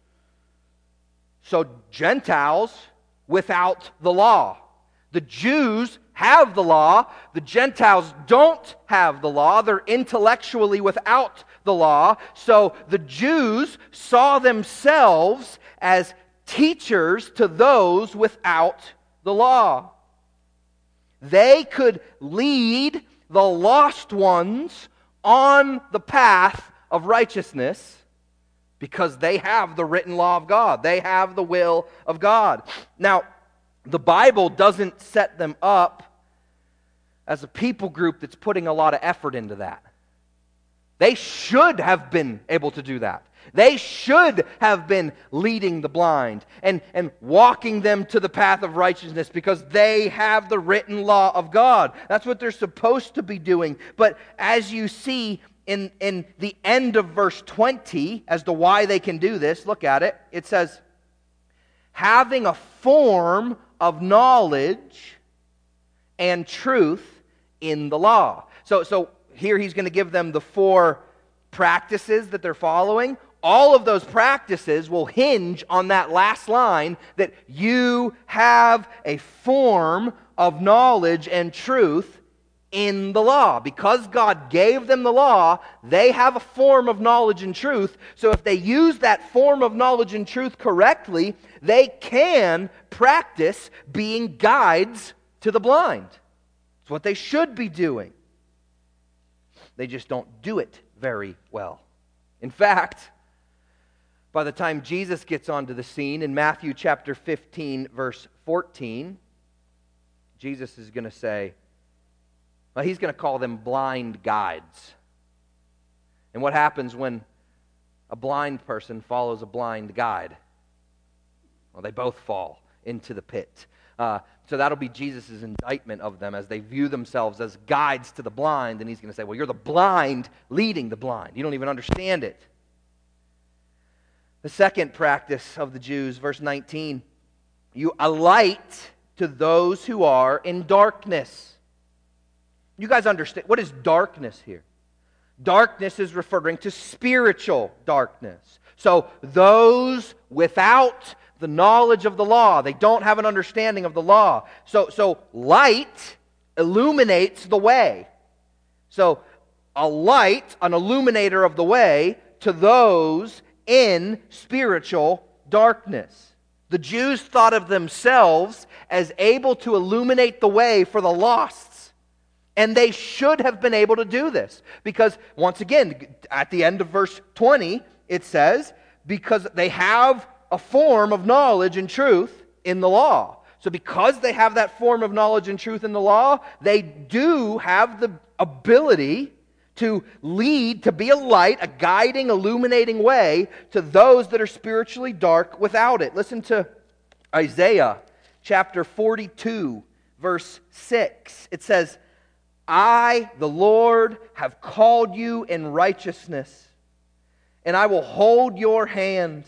So Gentiles without the law. The Jews have the law. The Gentiles don't have the law. They're intellectually without the law. So the Jews saw themselves as teachers to those without the law. They could lead the lost ones on the path of righteousness because they have the written law of God. They have the will of God. Now, the Bible doesn't set them up as a people group that's putting a lot of effort into that. They should have been able to do that. They should have been leading the blind and, and walking them to the path of righteousness because they have the written law of God. That's what they're supposed to be doing. But as you see in, in the end of verse twenty, as to why they can do this, look at it. It says, having a form of knowledge and truth in the law. So, so here he's going to give them the four practices that they're following. All of those practices will hinge on that last line that you have a form of knowledge and truth in the law. Because God gave them the law, they have a form of knowledge and truth. So if they use that form of knowledge and truth correctly, they can practice being guides to the blind. It's what they should be doing. They just don't do it very well. In fact, by the time Jesus gets onto the scene in Matthew chapter fifteen, verse fourteen, Jesus is going to say, well, he's going to call them blind guides. And what happens when a blind person follows a blind guide? Well, they both fall into the pit. Uh, so that'll be Jesus' indictment of them as they view themselves as guides to the blind. And he's going to say, well, you're the blind leading the blind. You don't even understand it. The second practice of the Jews, verse nineteen, you a light to those who are in darkness. You guys understand, what is darkness here? Darkness is referring to spiritual darkness. So those without the knowledge of the law, they don't have an understanding of the law. So, so light illuminates the way. So, a light, an illuminator of the way to those in spiritual darkness. The Jews thought of themselves as able to illuminate the way for the losts. And they should have been able to do this. Because, once again, at the end of verse twenty, it says, because they have a form of knowledge and truth in the law. So because they have that form of knowledge and truth in the law, they do have the ability to lead, to be a light, a guiding, illuminating way to those that are spiritually dark without it. Listen to Isaiah chapter forty-two, verse six. It says, I, the Lord, have called you in righteousness, and I will hold your hand.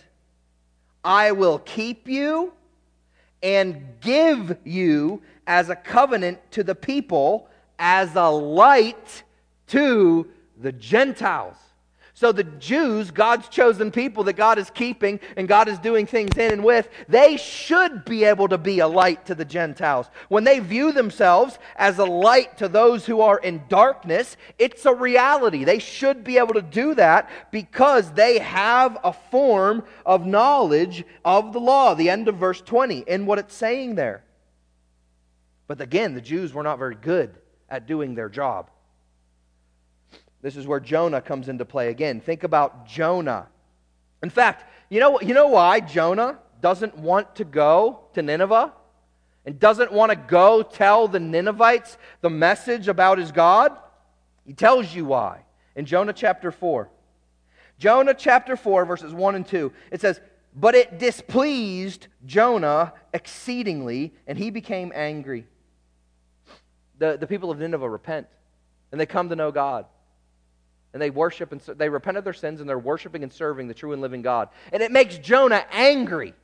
I will keep you and give you as a covenant to the people, as a light to the Gentiles. So the Jews, God's chosen people that God is keeping and God is doing things in and with, they should be able to be a light to the Gentiles. When they view themselves as a light to those who are in darkness, it's a reality. They should be able to do that because they have a form of knowledge of the law. The end of verse twenty and what it's saying there. But again, the Jews were not very good at doing their job. This is where Jonah comes into play again. Think about Jonah. In fact, you know, you know why Jonah doesn't want to go to Nineveh and doesn't want to go tell the Ninevites the message about his God? He tells you why. In Jonah chapter four. Jonah chapter four, verses one and two. It says, but it displeased Jonah exceedingly, and he became angry. The, the people of Nineveh repent, and they come to know God. And they worship and they repent of their sins, and they're worshiping and serving the true and living God. And it makes Jonah angry.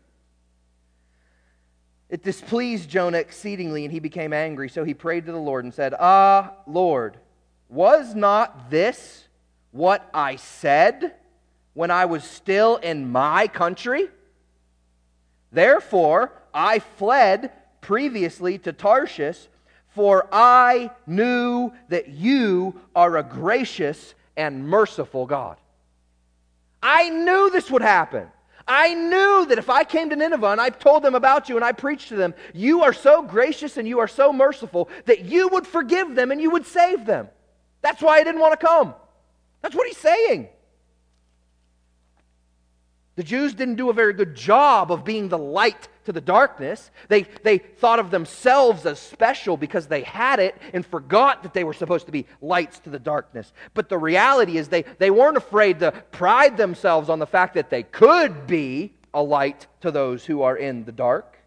It displeased Jonah exceedingly, and he became angry. So he prayed to the Lord and said, Ah, Lord, was not this what I said when I was still in my country? Therefore I fled previously to Tarshish, for I knew that you are a gracious and merciful God. I knew this would happen. I knew that if I came to Nineveh and I told them about you and I preached to them, you are so gracious and you are so merciful that you would forgive them and you would save them. That's why I didn't want to come. That's what he's saying. The Jews didn't do a very good job of being the light to the darkness. They, they thought of themselves as special because they had it and forgot that they were supposed to be lights to the darkness. But the reality is they, they weren't afraid to pride themselves on the fact that they could be a light to those who are in the dark.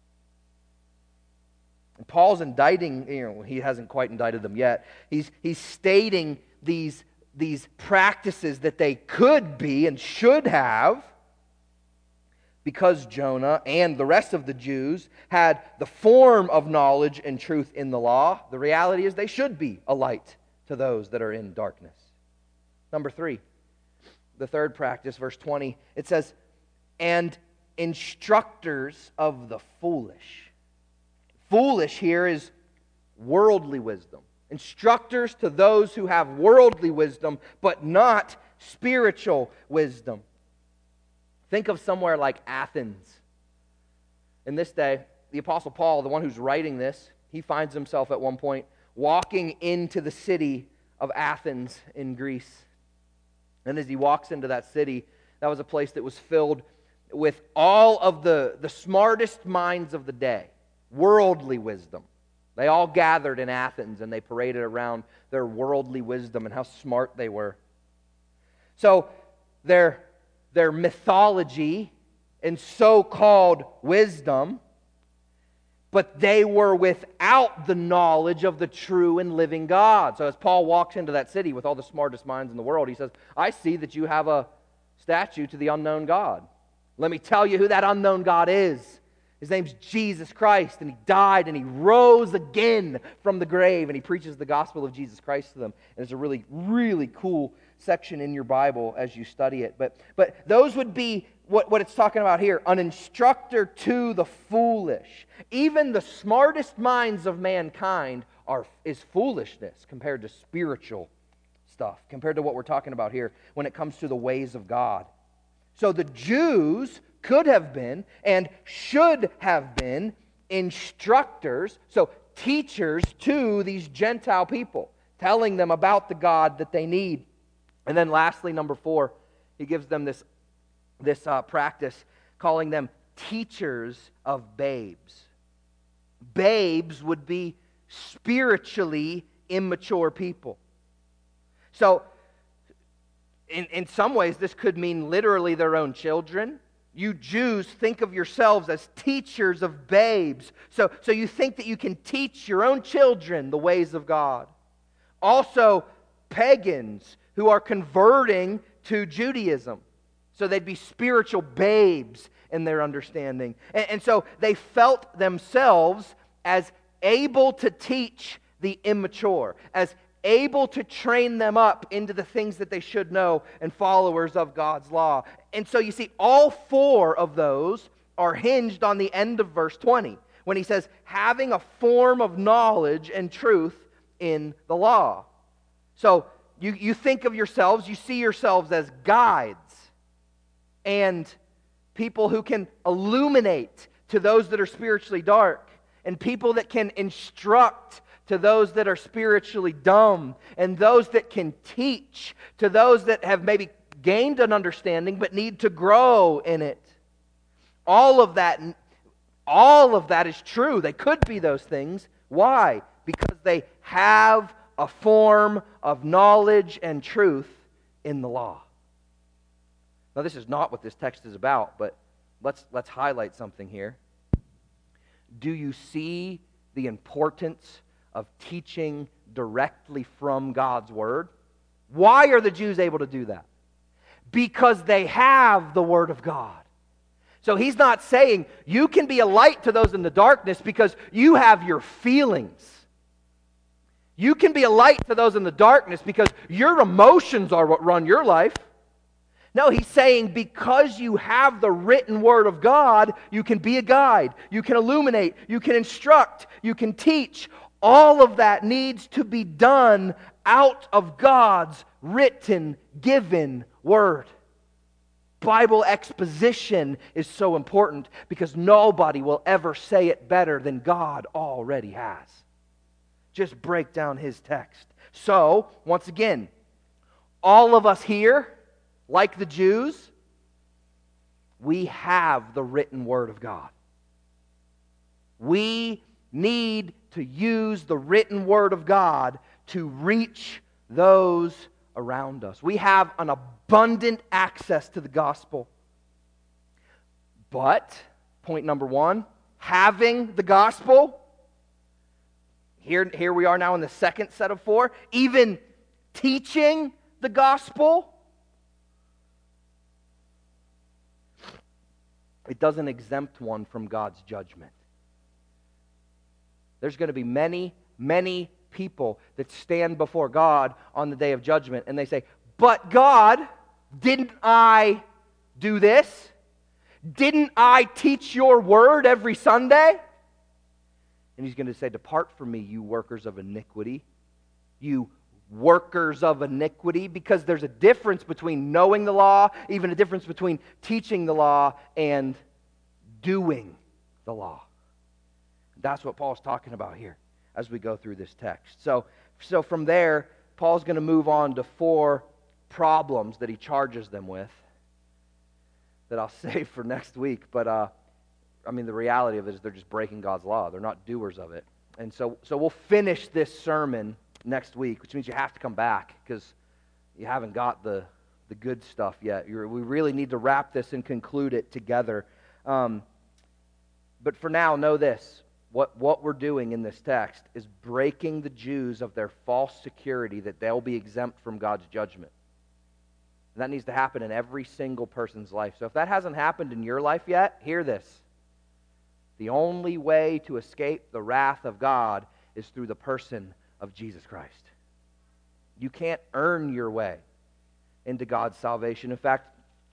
And Paul's indicting, you know, he hasn't quite indicted them yet. He's, he's stating these, these practices that they could be and should have, because Jonah and the rest of the Jews had the form of knowledge and truth in the law. The reality is they should be a light to those that are in darkness. Number three, the third practice, verse twenty, it says, and instructors of the foolish. Foolish here is worldly wisdom. Instructors to those who have worldly wisdom, but not spiritual wisdom. Think of somewhere like Athens. In this day, the Apostle Paul, the one who's writing this, he finds himself at one point walking into the city of Athens in Greece. And as he walks into that city, that was a place that was filled with all of the, the smartest minds of the day, worldly wisdom. They all gathered in Athens and they paraded around their worldly wisdom and how smart they were. So their, their mythology and so-called wisdom, but they were without the knowledge of the true and living God. So as Paul walks into that city with all the smartest minds in the world, he says, I see that you have a statue to the unknown God. Let me tell you who that unknown God is. His name's Jesus Christ, and He died and He rose again from the grave, and He preaches the gospel of Jesus Christ to them. And it's a really, really cool section in your Bible as you study it. But, but those would be what, what it's talking about here, an instructor to the foolish. Even the smartest minds of mankind are is foolishness compared to spiritual stuff, compared to what we're talking about here when it comes to the ways of God. So the Jews could have been and should have been instructors, so teachers to these Gentile people, telling them about the God that they need. And then lastly, number four, he gives them this, this uh, practice, calling them teachers of babes. Babes would be spiritually immature people. So, in, in some ways, this could mean literally their own children. You Jews think of yourselves as teachers of babes. So, so you think that you can teach your own children the ways of God. Also, pagans who are converting to Judaism. So they'd be spiritual babes in their understanding. And, and so they felt themselves as able to teach the immature, as able to train them up into the things that they should know, and followers of God's law. And so you see, all four of those are hinged on the end of verse twenty, when he says, having a form of knowledge and truth in the law. So you, you think of yourselves, you see yourselves as guides and people who can illuminate to those that are spiritually dark, and people that can instruct to those that are spiritually dumb, and those that can teach to those that have maybe gained an understanding but need to grow in it. All of that, all of that is true. They could be those things. Why? Because they have a form of knowledge and truth in the law. Now, this is not what this text is about, but let's let's highlight something here. Do you see the importance of teaching directly from God's Word? Why are the Jews able to do that? Because they have the Word of God. So he's not saying you can be a light to those in the darkness because you have your feelings. You can be a light to those in the darkness because your emotions are what run your life. No, he's saying because you have the written Word of God, you can be a guide, you can illuminate, you can instruct, you can teach. All of that needs to be done out of God's written, given Word. Bible exposition is so important because nobody will ever say it better than God already has. Just break down His text. So, once again, all of us here, like the Jews, we have the written Word of God. We need to use the written Word of God to reach those around us. We have an abundant access to the gospel. But, point number one, having the gospel, here, here we are now in the second set of four, even teaching the gospel, it doesn't exempt one from God's judgment. There's going to be many, many people that stand before God on the day of judgment and they say, but God, didn't I do this? Didn't I teach your word every Sunday? And He's going to say, depart from me, you workers of iniquity. You workers of iniquity, because there's a difference between knowing the law, even a difference between teaching the law and doing the law. That's what Paul's talking about here as we go through this text. So, so from there, Paul's going to move on to four problems that he charges them with that I'll save for next week. But, uh, I mean, the reality of it is they're just breaking God's law. They're not doers of it. And so, so we'll finish this sermon next week, which means you have to come back because you haven't got the, the good stuff yet. You're, we really need to wrap this and conclude it together. Um, but for now, know this. What, what we're doing in this text is breaking the Jews of their false security that they'll be exempt from God's judgment. And that needs to happen in every single person's life. So if that hasn't happened in your life yet, hear this. The only way to escape the wrath of God is through the person of Jesus Christ. You can't earn your way into God's salvation. In fact,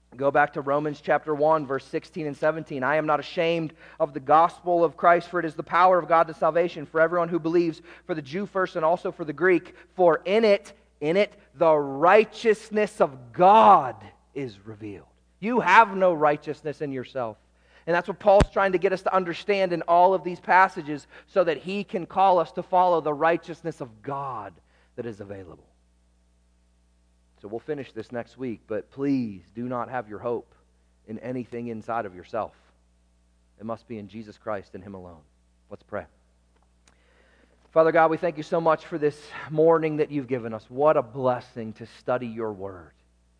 Go back to Romans chapter one, verse sixteen and seventeen. I am not ashamed of the gospel of Christ, for it is the power of God to salvation for everyone who believes, for the Jew first and also for the Greek. For in it, in it, the righteousness of God is revealed. You have no righteousness in yourself. And that's what Paul's trying to get us to understand in all of these passages so that he can call us to follow the righteousness of God that is available. So we'll finish this next week, but please do not have your hope in anything inside of yourself. It must be in Jesus Christ and Him alone. Let's pray. Father God, we thank you so much for this morning that you've given us. What a blessing to study your word.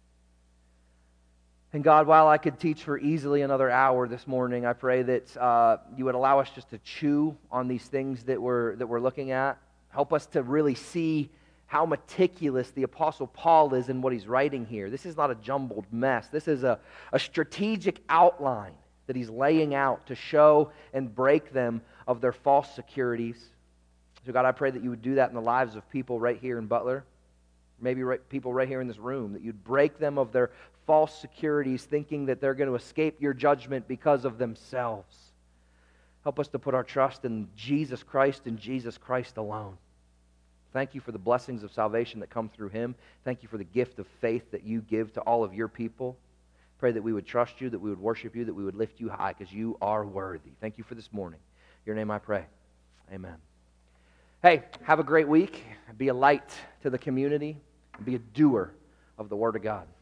And God, while I could teach for easily another hour this morning, I pray that uh, you would allow us just to chew on these things that we're, that we're looking at. Help us to really see how meticulous the Apostle Paul is in what he's writing here. This is not a jumbled mess. This is a, a strategic outline that he's laying out to show and break them of their false securities. So God, I pray that you would do that in the lives of people right here in Butler, maybe right, people right here in this room, that you'd break them of their false securities, thinking that they're going to escape your judgment because of themselves. Help us to put our trust in Jesus Christ and Jesus Christ alone. Thank you for the blessings of salvation that come through Him. Thank you for the gift of faith that you give to all of your people. Pray that we would trust you, that we would worship you, that we would lift you high, because you are worthy. Thank you for this morning. In your name I pray. Amen. Hey, have a great week. Be a light to the community. And be a doer of the Word of God.